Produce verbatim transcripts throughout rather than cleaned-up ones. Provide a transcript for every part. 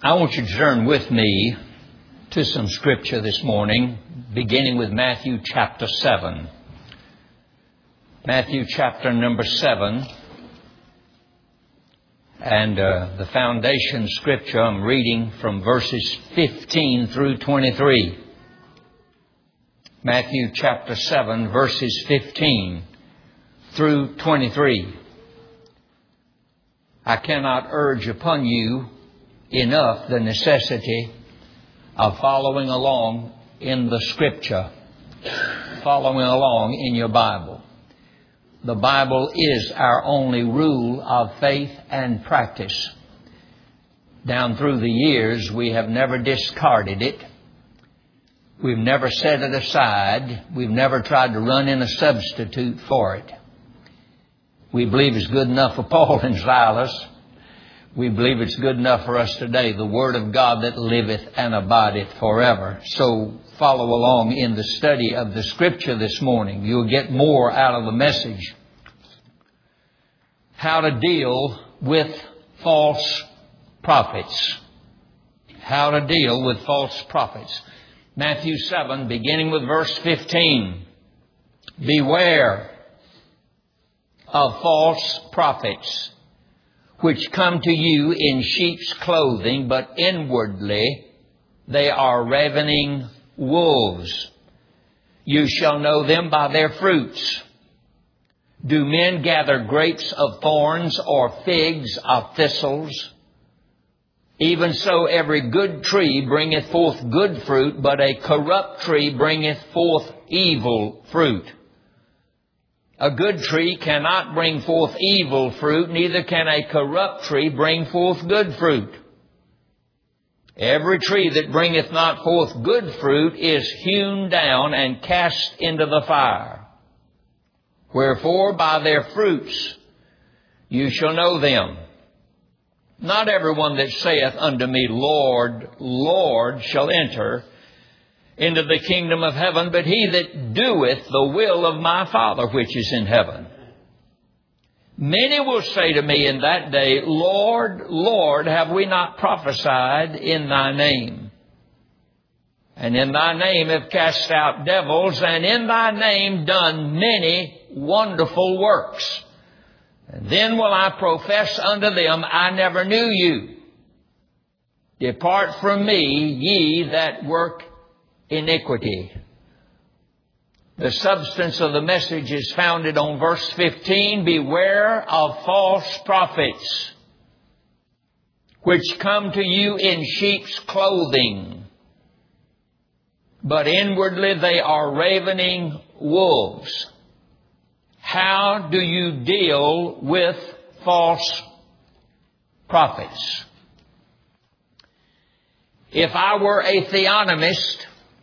I want you to turn with me to some scripture this morning, beginning with Matthew chapter seven. Matthew chapter number seven. And uh, the foundation scripture, I'm reading from verses fifteen through twenty-three. Matthew chapter seven, verses fifteen through twenty-three. I cannot urge upon you enough the necessity of following along in the scripture, following along in your Bible. The Bible is our only rule of faith and practice. Down through the years, we have never discarded it. We've never set it aside. We've never tried to run in a substitute for it. We believe it's good enough for Paul and Silas. We believe it's good enough for us today, the Word of God that liveth and abideth forever. So follow along in the study of the Scripture this morning. You'll get more out of the message. How to deal with false prophets. How to deal with false prophets. Matthew seven, beginning with verse fifteen. Beware of false prophets, which come to you in sheep's clothing, but inwardly they are ravening wolves. You shall know them by their fruits. Do men gather grapes of thorns or figs of thistles? Even so every good tree bringeth forth good fruit, but a corrupt tree bringeth forth evil fruit. A good tree cannot bring forth evil fruit, neither can a corrupt tree bring forth good fruit. Every tree that bringeth not forth good fruit is hewn down and cast into the fire. Wherefore by their fruits you shall know them. Not everyone that saith unto me, Lord, Lord, shall enter into the kingdom of heaven, but he that doeth the will of my Father which is in heaven. Many will say to me in that day, Lord, Lord, have we not prophesied in thy name? And in thy name have cast out devils, and in thy name done many wonderful works. And then will I profess unto them, I never knew you. Depart from me, ye that work iniquity. The substance of the message is founded on verse fifteen. Beware of false prophets, which come to you in sheep's clothing, but inwardly they are ravening wolves. How do you deal with false prophets? If I were a theonomist,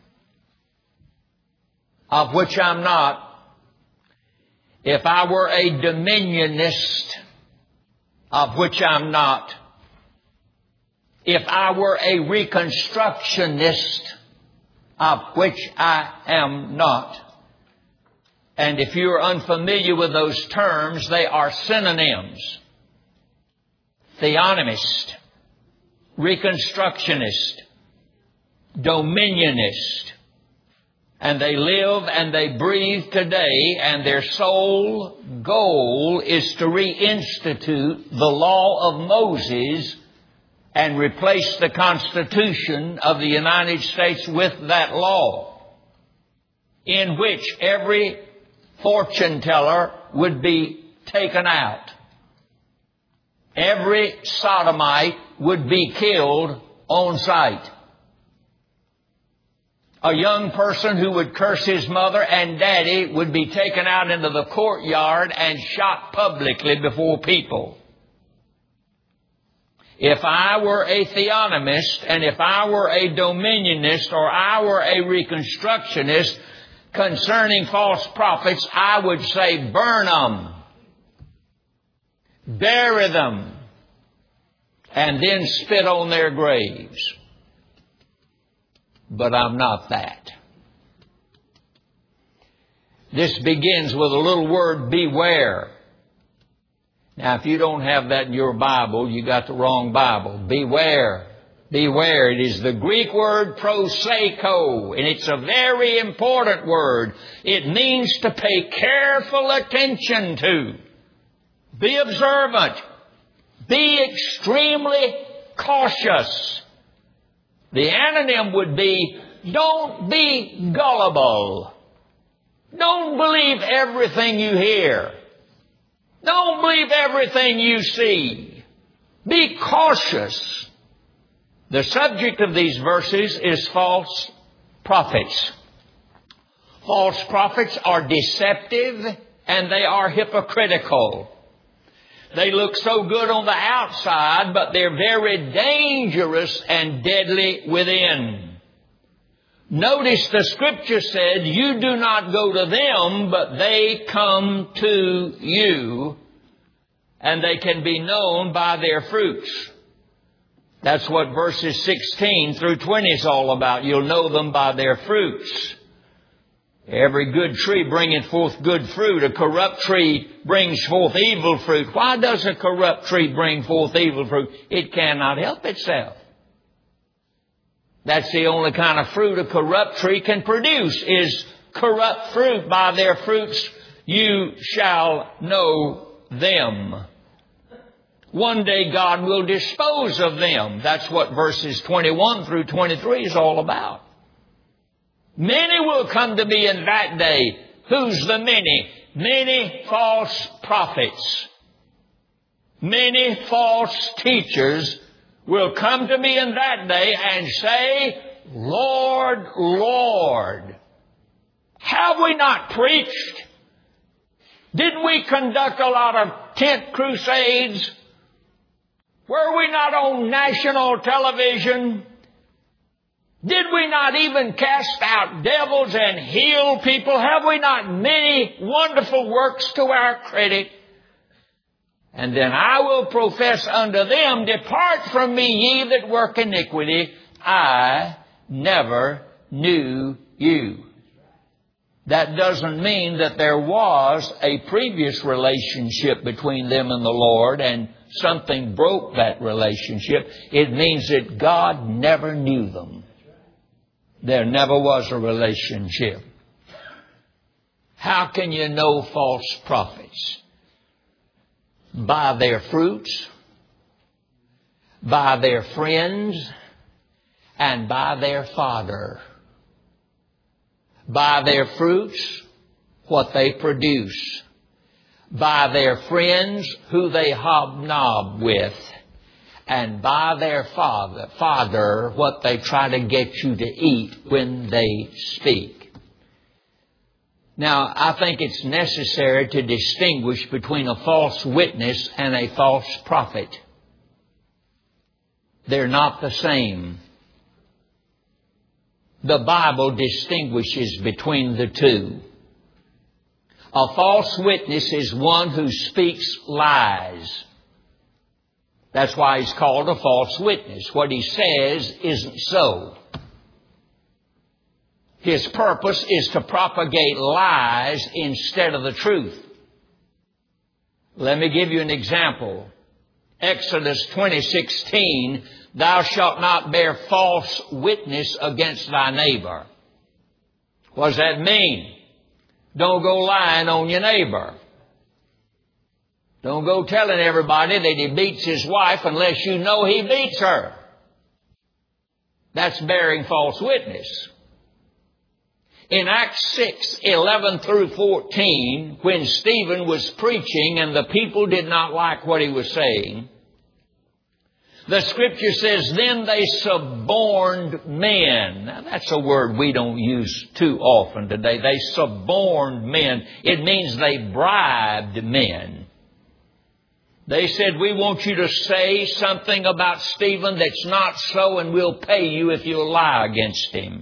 of which I'm not, if I were a dominionist, of which I'm not, if I were a reconstructionist, of which I am not, and if you're unfamiliar with those terms, they are synonyms. Theonomist, reconstructionist, dominionist. And they live and they breathe today, and their sole goal is to reinstitute the law of Moses and replace the Constitution of the United States with that law, in which every fortune teller would be taken out. Every sodomite would be killed on sight. A young person who would curse his mother and daddy would be taken out into the courtyard and shot publicly before people. If I were a theonomist, and if I were a dominionist, or I were a reconstructionist concerning false prophets, I would say burn them, bury them, and then spit on their graves. But I'm not that. This begins with a little word, beware. Now, if you don't have that in your Bible, you got the wrong Bible. Beware Beware. It is the Greek word proseko, and it's a very important word. It means to pay careful attention to. Be observant. Be extremely cautious. The antonym would be, don't be gullible. Don't believe everything you hear. Don't believe everything you see. Be cautious. The subject of these verses is false prophets. False prophets are deceptive and they are hypocritical. They look so good on the outside, but they're very dangerous and deadly within. Notice the Scripture said, you do not go to them, but they come to you, and they can be known by their fruits. That's what verses sixteen through twenty is all about. You'll know them by their fruits. Every good tree bringeth forth good fruit. A corrupt tree brings forth evil fruit. Why does a corrupt tree bring forth evil fruit? It cannot help itself. That's the only kind of fruit a corrupt tree can produce, is corrupt fruit. By their fruits you shall know them. One day God will dispose of them. That's what verses twenty-one through twenty-three is all about. Many will come to me in that day. Who's the many? Many false prophets. Many false teachers will come to me in that day and say, Lord, Lord, have we not preached? Didn't we conduct a lot of tent crusades? Were we not on national television? Did we not even cast out devils and heal people? Have we not many wonderful works to our credit? And then I will profess unto them, depart from me, ye that work iniquity. I never knew you. That doesn't mean that there was a previous relationship between them and the Lord and something broke that relationship. It means that God never knew them. There never was a relationship. How can you know false prophets? By their fruits, by their friends, and by their father. By their fruits, what they produce. By their friends, who they hobnob with. And by their father, father, what they try to get you to eat when they speak. Now, I think it's necessary to distinguish between a false witness and a false prophet. They're not the same. The Bible distinguishes between the two. A false witness is one who speaks lies. That's why he's called a false witness. What he says isn't so. His purpose is to propagate lies instead of the truth. Let me give you an example. Exodus twenty sixteen, thou shalt not bear false witness against thy neighbor. What does that mean? Don't go lying on your neighbor. Don't go telling everybody that he beats his wife unless you know he beats her. That's bearing false witness. In Acts six, eleven through fourteen, when Stephen was preaching and the people did not like what he was saying, the Scripture says, then they suborned men. Now, that's a word we don't use too often today. They suborned men. It means they bribed men. They said, we want you to say something about Stephen that's not so, and we'll pay you if you'll lie against him.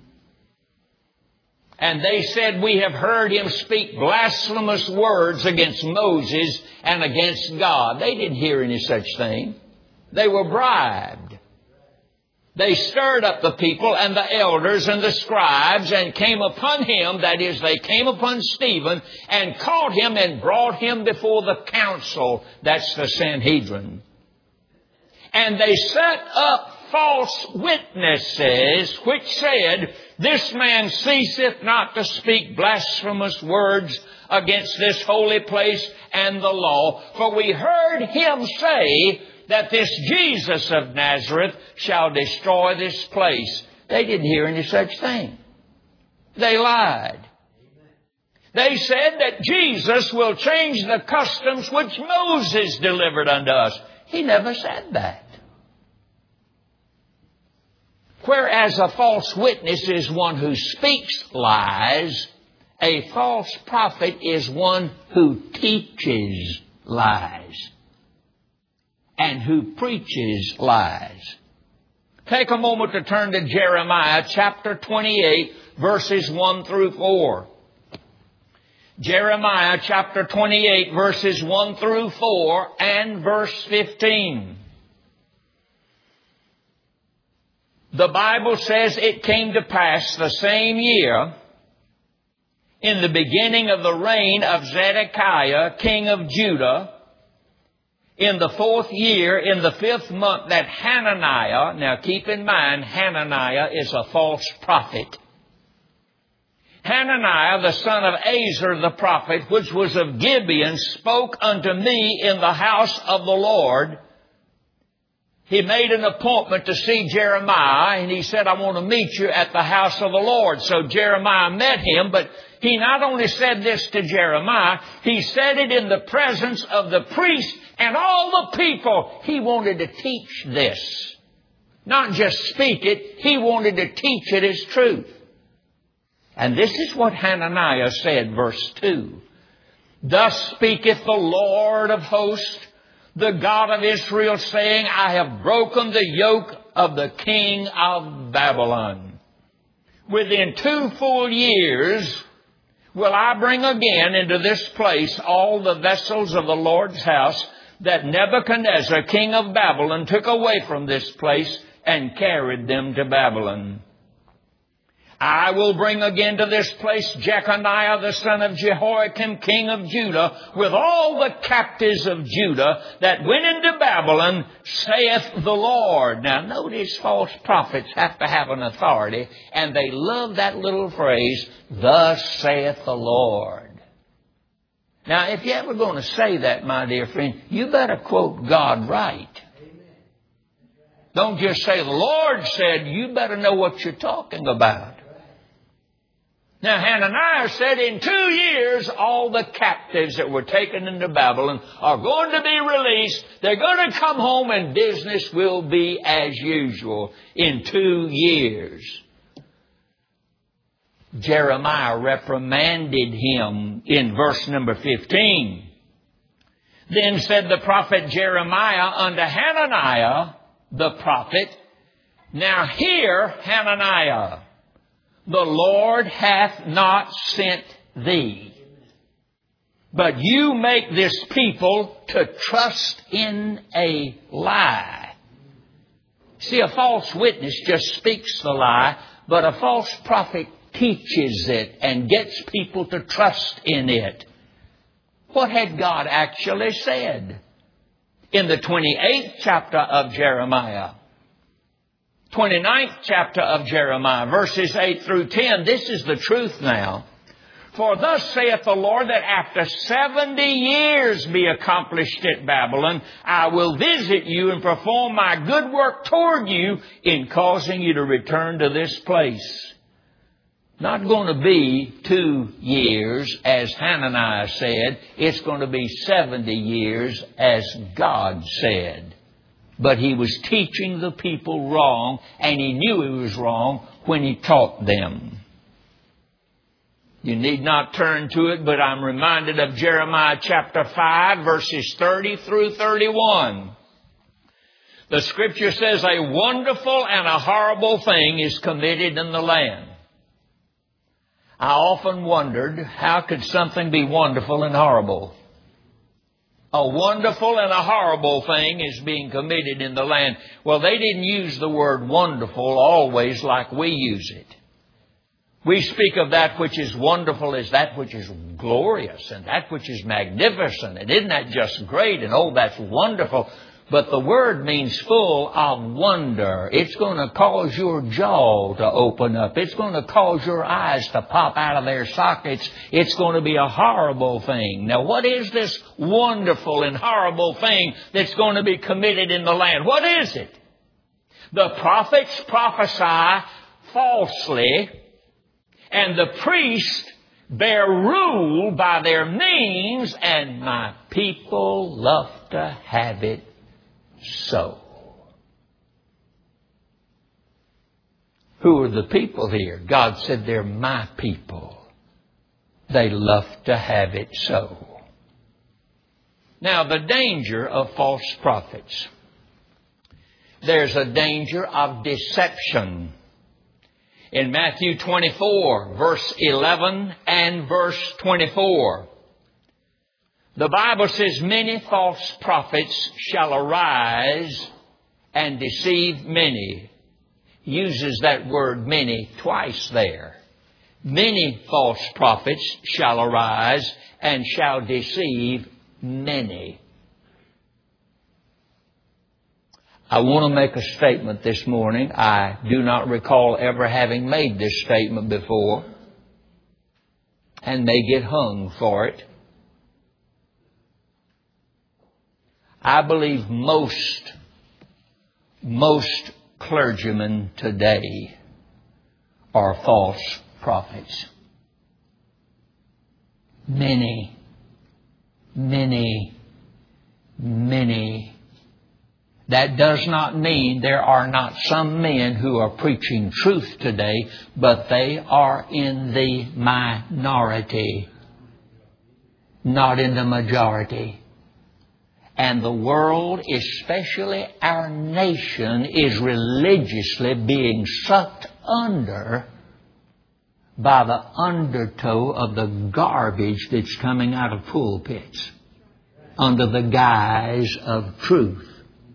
And they said, we have heard him speak blasphemous words against Moses and against God. They didn't hear any such thing. They were bribed. They stirred up the people and the elders and the scribes and came upon him, that is, they came upon Stephen and caught him and brought him before the council. That's the Sanhedrin. And they set up false witnesses, which said, This man ceaseth not to speak blasphemous words against this holy place and the law. For we heard him say that this Jesus of Nazareth shall destroy this place. They didn't hear any such thing. They lied. They said that Jesus will change the customs which Moses delivered unto us. He never said that. Whereas a false witness is one who speaks lies, a false prophet is one who teaches lies and who preaches lies. Take a moment to turn to Jeremiah chapter twenty-eight, verses one through four. Jeremiah chapter twenty-eight, verses one through four and verse fifteen. The Bible says it came to pass the same year, in the beginning of the reign of Zedekiah, king of Judah, in the fourth year, in the fifth month, that Hananiah, now keep in mind, Hananiah is a false prophet. Hananiah, the son of Azar the prophet, which was of Gibeon, spoke unto me in the house of the Lord. He made an appointment to see Jeremiah, and he said, I want to meet you at the house of the Lord. So Jeremiah met him, but he not only said this to Jeremiah, he said it in the presence of the priest and all the people. He wanted to teach this. Not just speak it, he wanted to teach it as truth. And this is what Hananiah said, verse two. Thus speaketh the Lord of hosts, the God of Israel, saying, I have broken the yoke of the king of Babylon. Within two full years will I bring again into this place all the vessels of the Lord's house that Nebuchadnezzar, king of Babylon, took away from this place and carried them to Babylon. I will bring again to this place Jeconiah the son of Jehoiakim, king of Judah, with all the captives of Judah that went into Babylon, saith the Lord. Now notice false prophets have to have an authority, and they love that little phrase, thus saith the Lord. Now if you're ever going to say that, my dear friend, you better quote God right. Don't just say the Lord said, you better know what you're talking about. Now, Hananiah said in two years, all the captives that were taken into Babylon are going to be released. They're going to come home and business will be as usual in two years. Jeremiah reprimanded him in verse number fifteen. Then said the prophet Jeremiah unto Hananiah, the prophet, Now hear, Hananiah, the Lord hath not sent thee, but you make this people to trust in a lie. See, a false witness just speaks the lie, but a false prophet teaches it and gets people to trust in it. What had God actually said? In the twenty-eighth chapter of Jeremiah, twenty-ninth chapter of Jeremiah, verses eight through ten, this is the truth now. For thus saith the Lord, that after seventy years be accomplished at Babylon, I will visit you and perform my good work toward you in causing you to return to this place. Not going to be two years, as Hananiah said. It's going to be seventy years, as God said. But he was teaching the people wrong, and he knew he was wrong when he taught them. You need not turn to it, but I'm reminded of Jeremiah chapter five, verses thirty through thirty-one. The Scripture says, a wonderful and a horrible thing is committed in the land. I often wondered, how could something be wonderful and horrible? A wonderful and a horrible thing is being committed in the land. Well, they didn't use the word wonderful always like we use it. We speak of that which is wonderful as that which is glorious and that which is magnificent. And isn't that just great? And oh, that's wonderful. But the word means full of wonder. It's going to cause your jaw to open up. It's going to cause your eyes to pop out of their sockets. It's going to be a horrible thing. Now, what is this wonderful and horrible thing that's going to be committed in the land? What is it? The prophets prophesy falsely, and the priests bear rule by their means, and my people love to have it so. Who are the people here? God said they're my people. They love to have it so. Now, the danger of false prophets. There's a danger of deception. In Matthew twenty-four, verse eleven and verse twenty-four, the Bible says, many false prophets shall arise and deceive many. Uses that word many twice there. Many false prophets shall arise and shall deceive many. I want to make a statement this morning. I do not recall ever having made this statement before, and may get hung for it. I believe most, most clergymen today are false prophets. Many, many, many. That does not mean there are not some men who are preaching truth today, but they are in the minority, not in the majority. And the world, especially our nation, is religiously being sucked under by the undertow of the garbage that's coming out of pulpits under the guise of truth.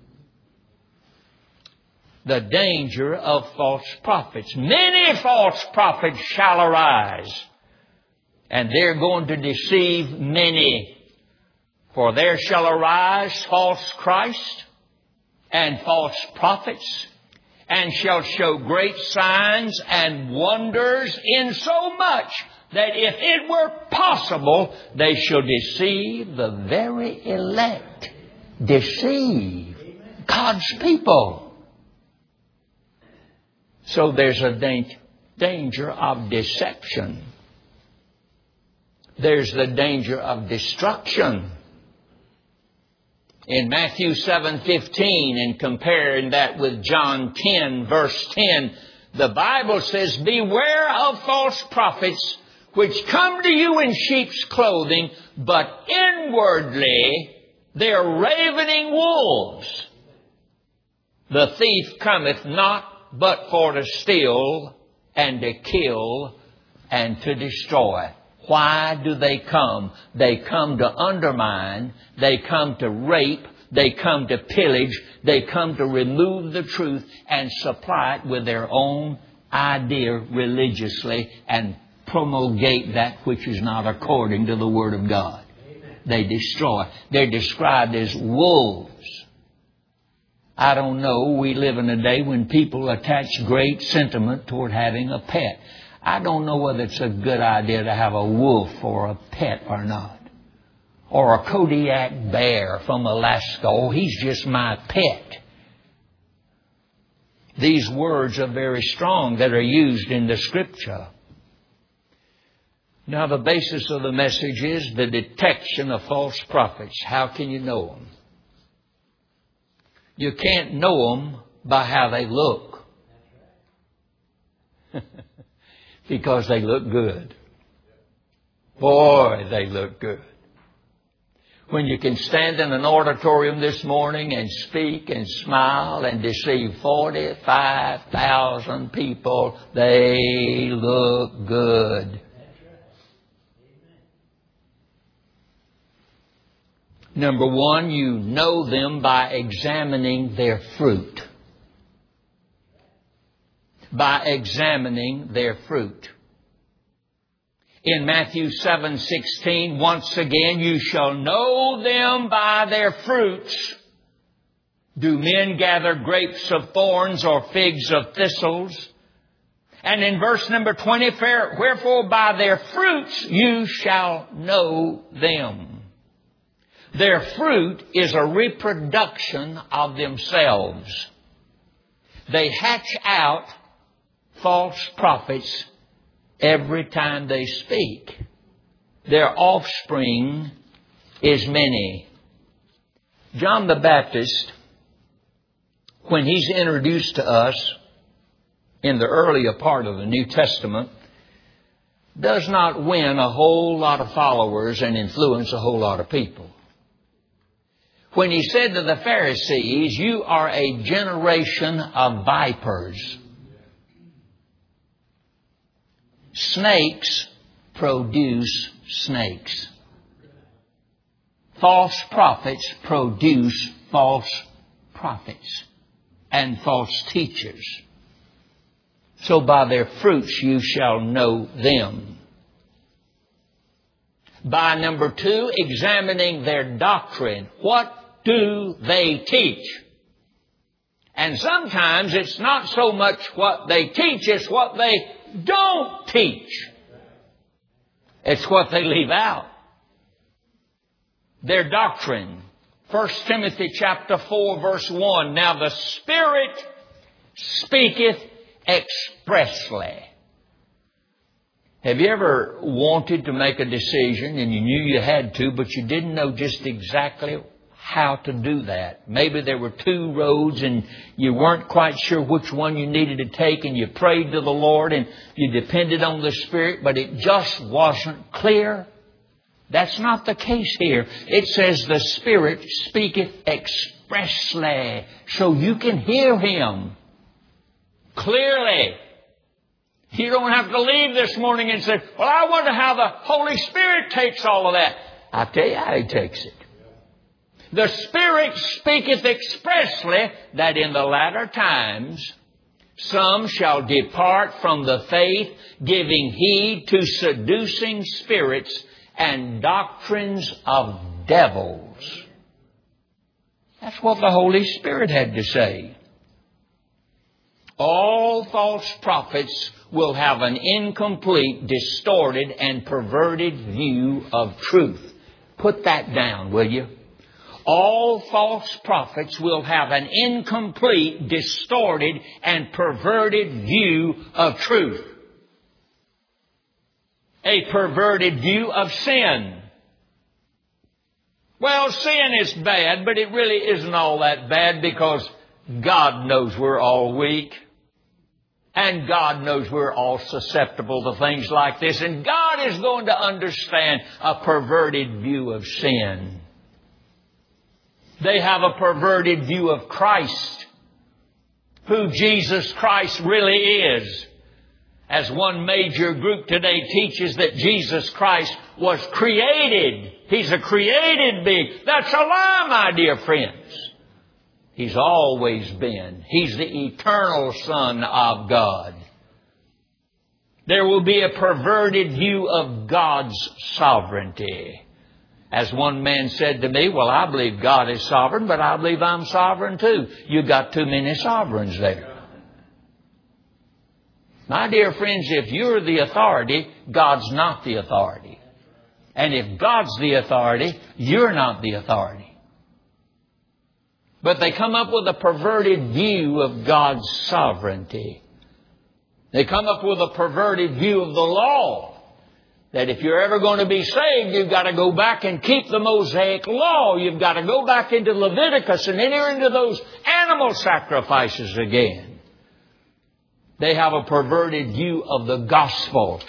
The danger of false prophets. Many false prophets shall arise, and they're going to deceive many. For there shall arise false Christ and false prophets, and shall show great signs and wonders, in so much that if it were possible, they shall deceive the very elect. Deceive God's people. So there's a danger of deception. There's the danger of destruction. In Matthew seven fifteen, and comparing that with John ten, verse ten, the Bible says, beware of false prophets, which come to you in sheep's clothing, but inwardly they are ravening wolves. The thief cometh not but for to steal and to kill and to destroy. Why do they come? They come to undermine. They come to rape. They come to pillage. They come to remove the truth and supply it with their own idea religiously and promulgate that which is not according to the Word of God. Amen. They destroy. They're described as wolves. I don't know. We live in a day when people attach great sentiment toward having a pet. I don't know whether it's a good idea to have a wolf or a pet or not. Or a Kodiak bear from Alaska. Oh, he's just my pet. These words are very strong that are used in the Scripture. Now, the basis of the message is the detection of false prophets. How can you know them? You can't know them by how they look. Because they look good. Boy, they look good. When you can stand in an auditorium this morning and speak and smile and deceive forty-five thousand people, they look good. Number one, you know them by examining their fruit. By examining their fruit. In Matthew seven sixteen, once again, you shall know them by their fruits. Do men gather grapes of thorns or figs of thistles? And in verse number twenty, wherefore by their fruits you shall know them. Their fruit is a reproduction of themselves. They hatch out false prophets every time they speak. Their offspring is many. John the Baptist, when he's introduced to us in the earlier part of the New Testament, does not win a whole lot of followers and influence a whole lot of people. When he said to the Pharisees, you are a generation of vipers. Snakes produce snakes. False prophets produce false prophets and false teachers. So by their fruits you shall know them. By number two, examining their doctrine. What do they teach? And sometimes it's not so much what they teach, it's what they don't teach. It's what they leave out. Their doctrine. First Timothy chapter four verse one. Now the Spirit speaketh expressly. Have you ever wanted to make a decision and you knew you had to, but you didn't know just exactly how to do that? Maybe there were two roads and you weren't quite sure which one you needed to take, and you prayed to the Lord and you depended on the Spirit, but it just wasn't clear. That's not the case here. It says the Spirit speaketh expressly, so you can hear Him clearly. You don't have to leave this morning and say, well, I wonder how the Holy Spirit takes all of that. I'll tell you how He takes it. The Spirit speaketh expressly that in the latter times some shall depart from the faith, giving heed to seducing spirits and doctrines of devils. That's what the Holy Spirit had to say. All false prophets will have an incomplete, distorted, and perverted view of truth. Put that down, will you? All false prophets will have an incomplete, distorted, and perverted view of truth. A perverted view of sin. Well, sin is bad, but it really isn't all that bad, because God knows we're all weak. And God knows we're all susceptible to things like this. And God is going to understand a perverted view of sin. They have a perverted view of Christ, who Jesus Christ really is. As one major group today teaches that Jesus Christ was created. He's a created being. That's a lie, my dear friends. He's always been. He's the eternal Son of God. There will be a perverted view of God's sovereignty. As one man said to me, well, I believe God is sovereign, but I believe I'm sovereign too. You got too many sovereigns there. My dear friends, if you're the authority, God's not the authority. And if God's the authority, you're not the authority. But they come up with a perverted view of God's sovereignty. They come up with a perverted view of the law. That if you're ever going to be saved, you've got to go back and keep the Mosaic law. You've got to go back into Leviticus and enter into those animal sacrifices again. They have a perverted view of the gospel.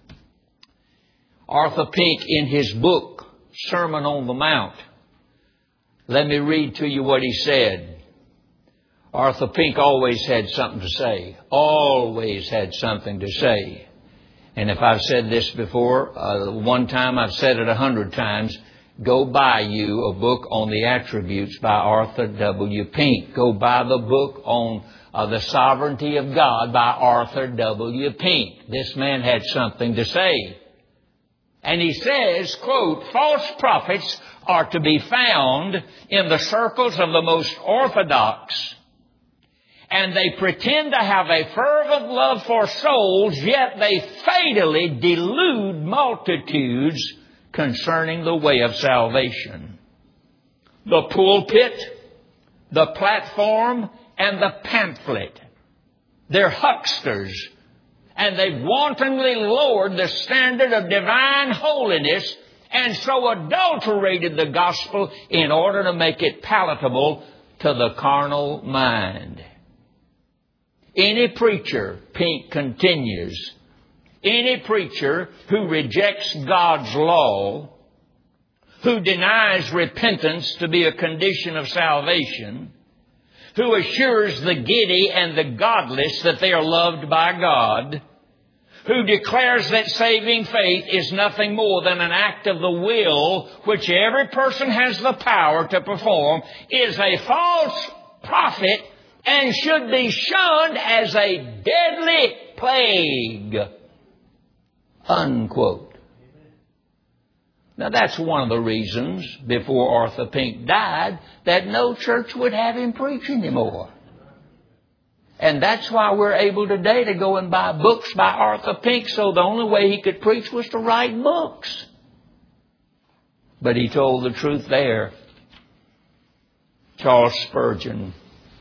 Arthur Pink, in his book, Sermon on the Mount, let me read to you what he said. Arthur Pink always had something to say. Always had something to say. And if I've said this before, uh, one time, I've said it a hundred times, go buy you a book on the attributes by Arthur W. Pink. Go buy the book on uh, the sovereignty of God by Arthur W. Pink. This man had something to say. And he says, quote, false prophets are to be found in the circles of the most orthodox, and they pretend to have a fervent love for souls, yet they fatally delude multitudes concerning the way of salvation. The pulpit, the platform, and the pamphlet. They're hucksters, and they've wantonly lowered the standard of divine holiness and so adulterated the gospel in order to make it palatable to the carnal mind. Any preacher, Pink continues, any preacher who rejects God's law, who denies repentance to be a condition of salvation, who assures the giddy and the godless that they are loved by God, who declares that saving faith is nothing more than an act of the will which every person has the power to perform, is a false prophet and should be shunned as a deadly plague. Unquote. Now that's one of the reasons, before Arthur Pink died, that no church would have him preach anymore. And that's why we're able today to go and buy books by Arthur Pink, so the only way he could preach was to write books. But he told the truth there. Charles Spurgeon,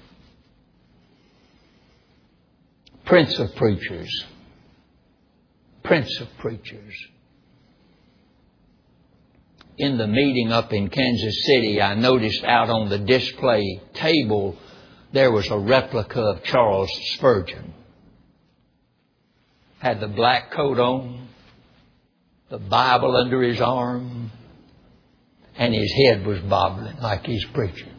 Prince of Preachers. Prince of Preachers. In the meeting up in Kansas City, I noticed out on the display table there was a replica of Charles Spurgeon. Had the black coat on, the Bible under his arm, and his head was bobbling like he's preaching.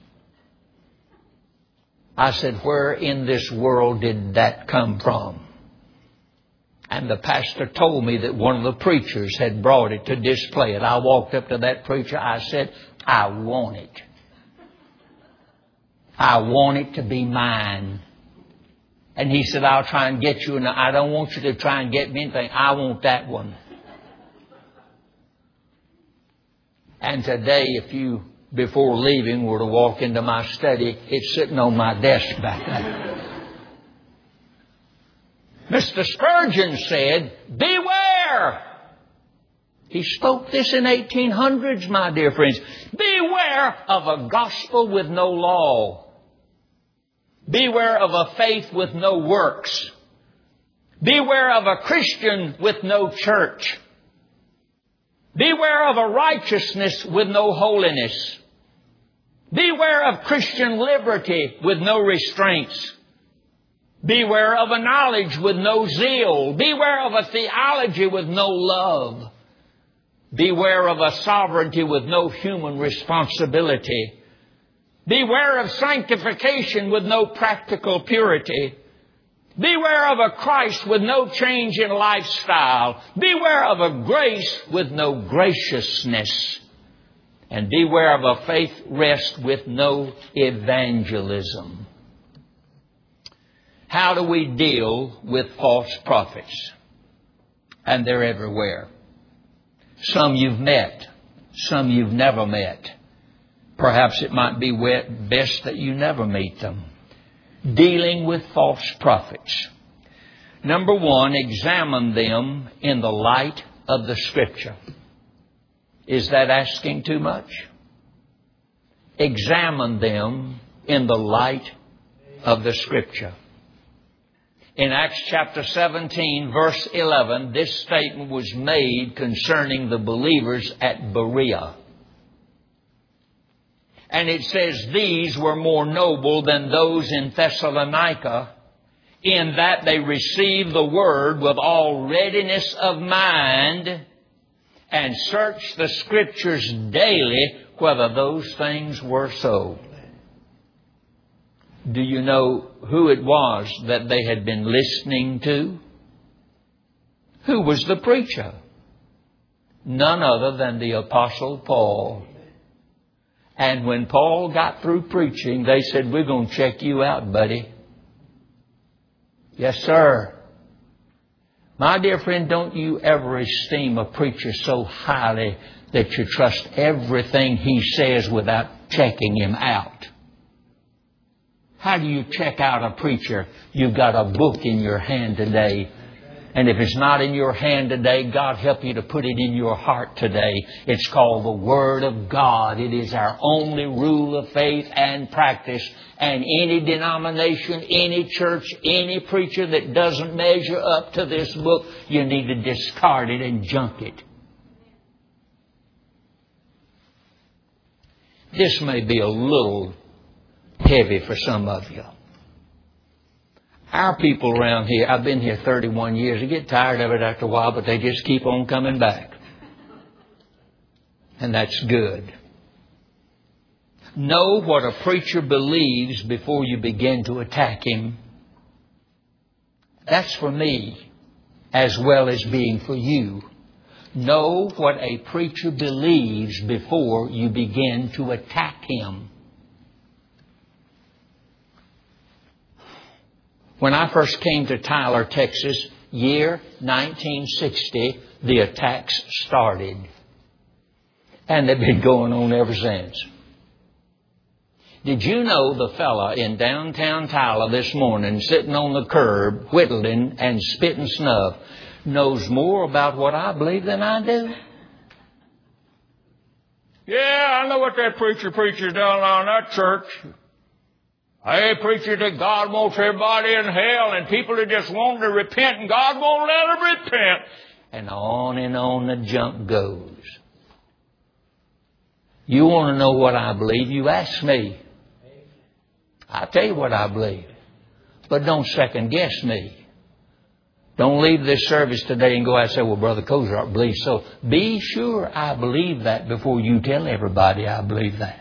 I said, where in this world did that come from? And the pastor told me that one of the preachers had brought it to display it. I walked up to that preacher. I said, I want it. I want it to be mine. And he said, I'll try and get you. And I don't want you to try and get me anything. I want that one. And today, if you, before leaving, were to walk into my study, it's sitting on my desk back there. Mister Spurgeon said, beware. He spoke this in eighteen hundreds, my dear friends. Beware of a gospel with no law. Beware of a faith with no works. Beware of a Christian with no church. Beware of a righteousness with no holiness. Beware of Christian liberty with no restraints. Beware of a knowledge with no zeal. Beware of a theology with no love. Beware of a sovereignty with no human responsibility. Beware of sanctification with no practical purity. Beware of a Christ with no change in lifestyle. Beware of a grace with no graciousness. And beware of a faith rest with no evangelism. How do we deal with false prophets? And they're everywhere. Some you've met. Some you've never met. Perhaps it might be best that you never meet them. Dealing with false prophets. Number one, examine them in the light of the Scripture. Is that asking too much? Examine them in the light of the Scripture. In Acts chapter seventeen, verse eleven, this statement was made concerning the believers at Berea. And it says, these were more noble than those in Thessalonica, in that they received the word with all readiness of mind, and searched the Scriptures daily whether those things were so. Do you know who it was that they had been listening to? Who was the preacher? None other than the Apostle Paul. And when Paul got through preaching, they said, we're going to check you out, buddy. Yes, sir. My dear friend, don't you ever esteem a preacher so highly that you trust everything he says without checking him out. How do you check out a preacher? You've got a book in your hand today. And if it's not in your hand today, God help you to put it in your heart today. It's called the Word of God. It is our only rule of faith and practice. And any denomination, any church, any preacher that doesn't measure up to this book, you need to discard it and junk it. This may be a little heavy for some of you. Our people around here, I've been here thirty-one years. They get tired of it after a while, but they just keep on coming back. And that's good. Know what a preacher believes before you begin to attack him. That's for me as well as being for you. Know what a preacher believes before you begin to attack him. When I first came to Tyler, Texas, year nineteen sixty, the attacks started. And they've been going on ever since. Did you know the fella in downtown Tyler this morning, sitting on the curb, whittling and spitting snuff, knows more about what I believe than I do? Yeah, I know what that preacher preaches down on that church. Hey, preacher, that God wants everybody in hell and people that just want to repent and God won't let them repent. And on and on the junk goes. You want to know what I believe? You ask me. I'll tell you what I believe. But don't second guess me. Don't leave this service today and go out and say, well, Brother Kozart believes so. Be sure I believe that before you tell everybody I believe that.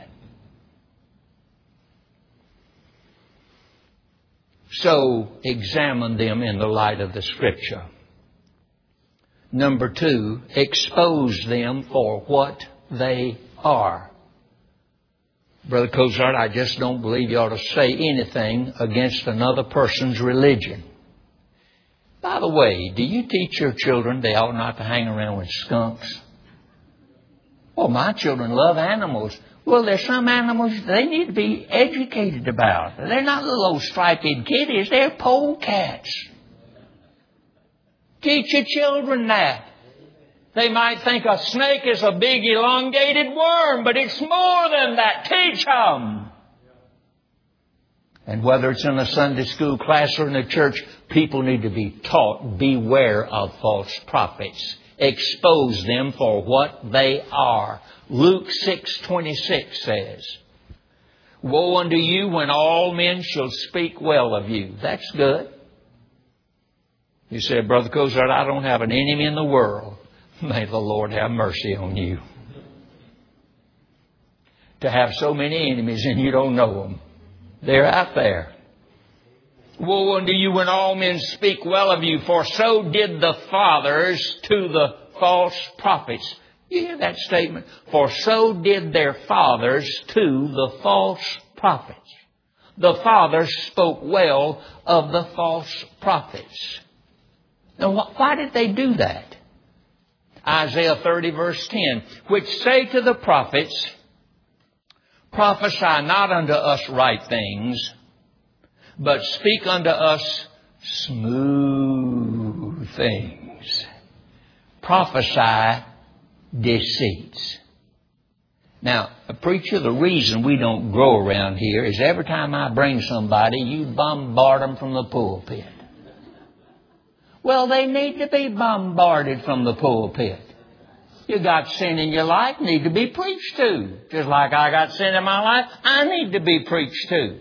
So examine them in the light of the Scripture. Number two, expose them for what they are. Brother Kozart, I just don't believe you ought to say anything against another person's religion. By the way, do you teach your children they ought not to hang around with skunks? Well, my children love animals. Well, there's some animals they need to be educated about. They're not little old striped kitties. They're polecats. Teach your children that. They might think a snake is a big elongated worm, but it's more than that. Teach them. And whether it's in a Sunday school class or in a church, people need to be taught, beware of false prophets. Expose them for what they are. Luke six twenty-six says, woe unto you when all men shall speak well of you. That's good. You say, Brother Kozart, I don't have an enemy in the world. May the Lord have mercy on you. To have so many enemies and you don't know them. They're out there. Woe unto you when all men speak well of you, for so did the fathers to the false prophets. You hear that statement? For so did their fathers to the false prophets. The fathers spoke well of the false prophets. Now, why did they do that? Isaiah thirty verse ten, which say to the prophets, prophesy not unto us right things, but speak unto us smooth things. Prophesy deceits. Now, a preacher, the reason we don't grow around here is every time I bring somebody, you bombard them from the pulpit. Well, they need to be bombarded from the pulpit. You got sin in your life, need to be preached to. Just like I got sin in my life, I need to be preached to.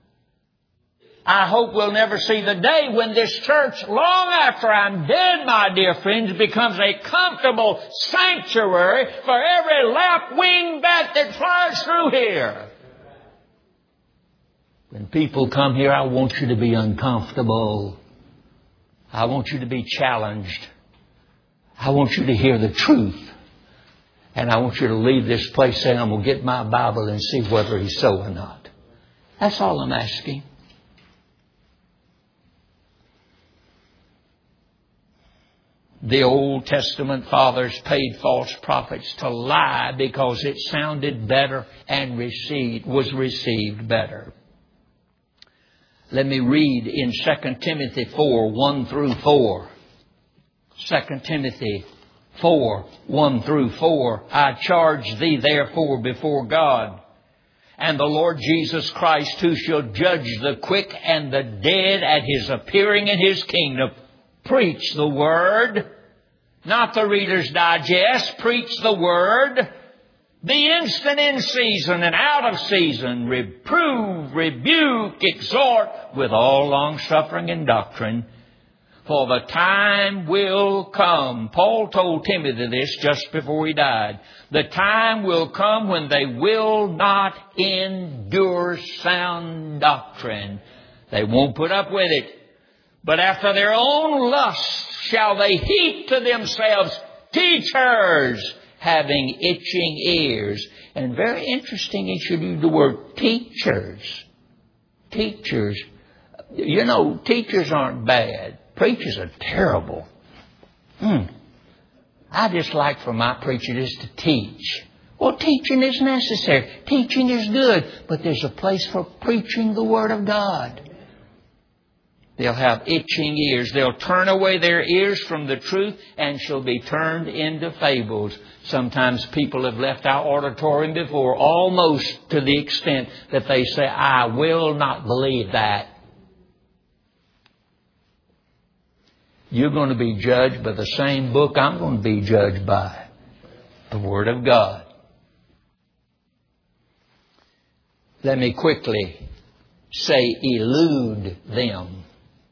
I hope we'll never see the day when this church, long after I'm dead, my dear friends, becomes a comfortable sanctuary for every left-wing bat that flies through here. When people come here, I want you to be uncomfortable. I want you to be challenged. I want you to hear the truth. And I want you to leave this place saying, I'm going to get my Bible and see whether he's so or not. That's all I'm asking. The Old Testament fathers paid false prophets to lie because it sounded better and received, was received better. Let me read in Second Timothy four, one through four. Second Timothy four, one through four. I charge thee therefore before God and the Lord Jesus Christ, who shall judge the quick and the dead at His appearing in His kingdom. Preach the Word, not the Reader's Digest. Preach the Word. Be instant in season and out of season. Reprove, rebuke, exhort with all long-suffering and doctrine. For the time will come. Paul told Timothy this just before he died. The time will come when they will not endure sound doctrine. They won't put up with it. But after their own lust shall they heap to themselves teachers having itching ears. And very interesting, he should use the word teachers. Teachers. You know, teachers aren't bad. Preachers are terrible. Hmm. I just like for my preacher just to teach. Well, teaching is necessary. Teaching is good. But there's a place for preaching the Word of God. They'll have itching ears. They'll turn away their ears from the truth and shall be turned into fables. Sometimes people have left our auditorium before almost to the extent that they say, I will not believe that. You're going to be judged by the same book I'm going to be judged by. The Word of God. Let me quickly say, elude them.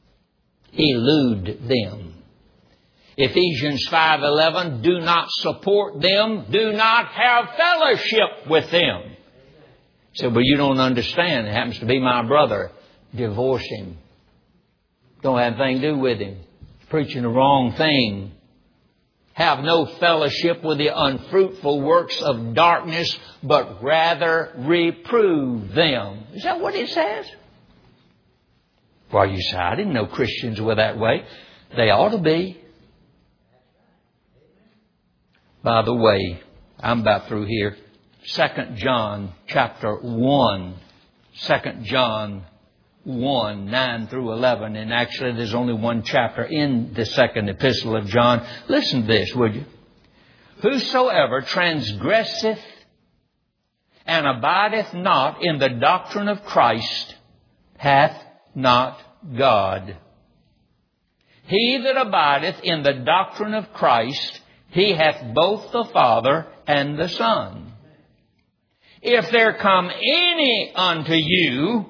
Elude them. Ephesians five eleven, do not support them. Do not have fellowship with them. He said, well, you don't understand. It happens to be my brother. Divorce him. Don't have anything to do with him. Preaching the wrong thing. Have no fellowship with the unfruitful works of darkness, but rather reprove them. Is that what it says? Well, you say, I didn't know Christians were that way. They ought to be. By the way, I'm about through here. Second John chapter one. Second John one, nine through eleven. And actually there's only one chapter in the second epistle of John. Listen to this, would you? Whosoever transgresseth and abideth not in the doctrine of Christ hath not God. He that abideth in the doctrine of Christ, he hath both the Father and the Son. If there come any unto you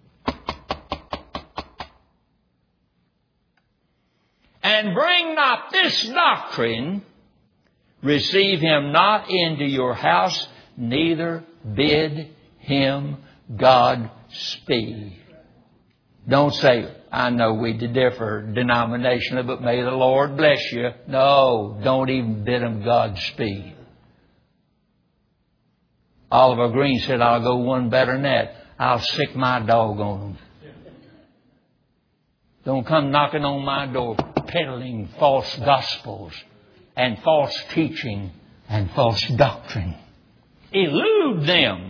and bring not this doctrine, receive him not into your house, neither bid him Godspeed. Don't say, I know we differ denominationally, but may the Lord bless you. No, don't even bid him Godspeed. Oliver Green said, I'll go one better than that. I'll sick my dog on them. Don't come knocking on my door peddling false gospels and false teaching and false doctrine. Elude them.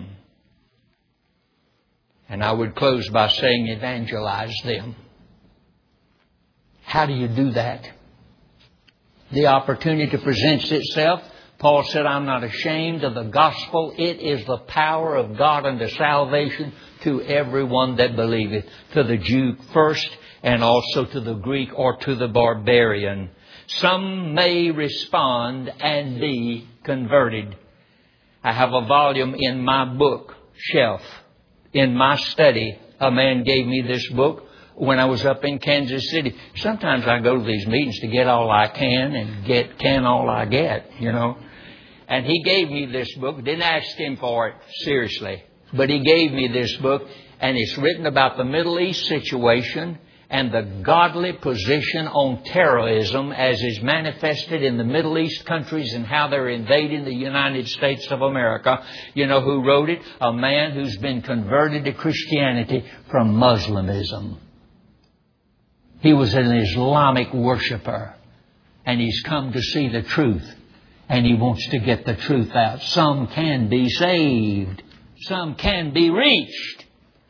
And I would close by saying evangelize them. How do you do that? The opportunity presents itself. Paul said, I'm not ashamed of the gospel. It is the power of God unto salvation to everyone that believeth. To the Jew first, and also to the Greek or to the barbarian. Some may respond and be converted. I have a volume in my book shelf. In my study, a man gave me this book when I was up in Kansas City. Sometimes I go to these meetings to get all I can and get can all I get, you know. And he gave me this book. Didn't ask him for it, seriously. But he gave me this book, and it's written about the Middle East situation and the godly position on terrorism as is manifested in the Middle East countries and how they're invading the United States of America. You know who wrote it? A man who's been converted to Christianity from Muslimism. He was an Islamic worshiper. And he's come to see the truth. And he wants to get the truth out. Some can be saved. Some can be reached.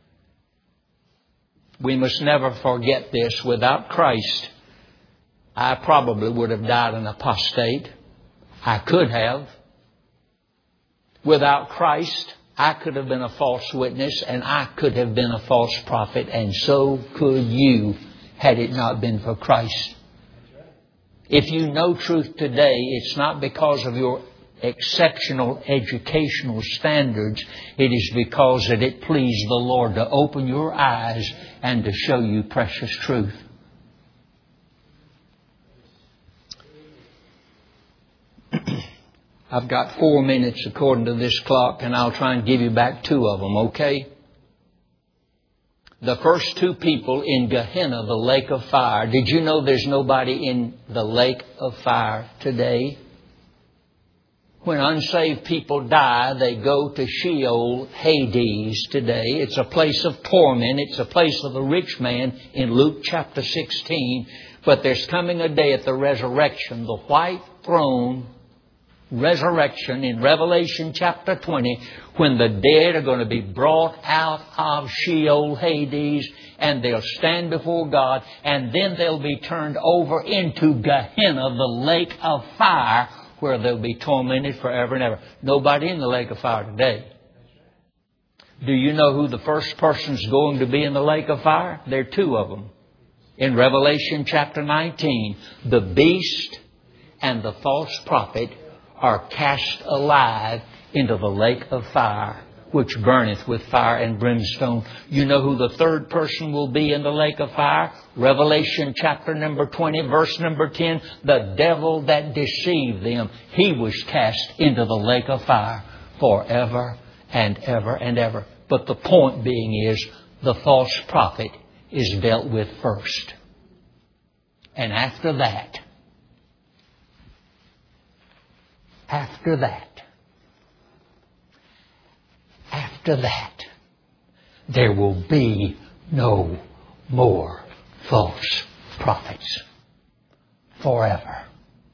We must never forget this. Without Christ, I probably would have died an apostate. I could have. Without Christ, I could have been a false witness, and I could have been a false prophet, and so could you, had it not been for Christ. If you know truth today, it's not because of your exceptional educational standards. It is because that it pleased the Lord to open your eyes and to show you precious truth. I've got four minutes according to this clock, and I'll try and give you back two of them, okay? The first two people in Gehenna, the lake of fire. Did you know there's nobody in the lake of fire today? When unsaved people die, they go to Sheol, Hades today. It's a place of torment. It's a place of the rich man in Luke chapter sixteen. But there's coming a day at the resurrection, the white throne resurrection in Revelation chapter twenty, when the dead are going to be brought out of Sheol, Hades, and they'll stand before God, and then they'll be turned over into Gehenna, the lake of fire, where they'll be tormented forever and ever. Nobody in the lake of fire today. Do you know who the first person's going to be in the lake of fire? There are two of them. In Revelation chapter nineteen, the beast and the false prophet are cast alive into the lake of fire, which burneth with fire and brimstone. You know who the third person will be in the lake of fire? Revelation chapter number twenty, verse number ten. The devil that deceived them, he was cast into the lake of fire forever and ever and ever. But the point being is, the false prophet is dealt with first. And after that, After that, after that, there will be no more false prophets forever.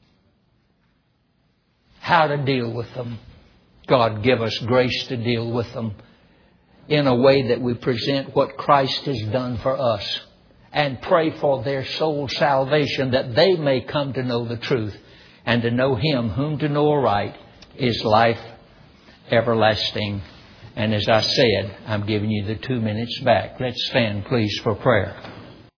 How to deal with them? God give us grace to deal with them in a way that we present what Christ has done for us, and pray for their soul salvation, that they may come to know the truth. And to know Him whom to know aright is life everlasting. And as I said, I'm giving you the two minutes back. Let's stand, please, for prayer.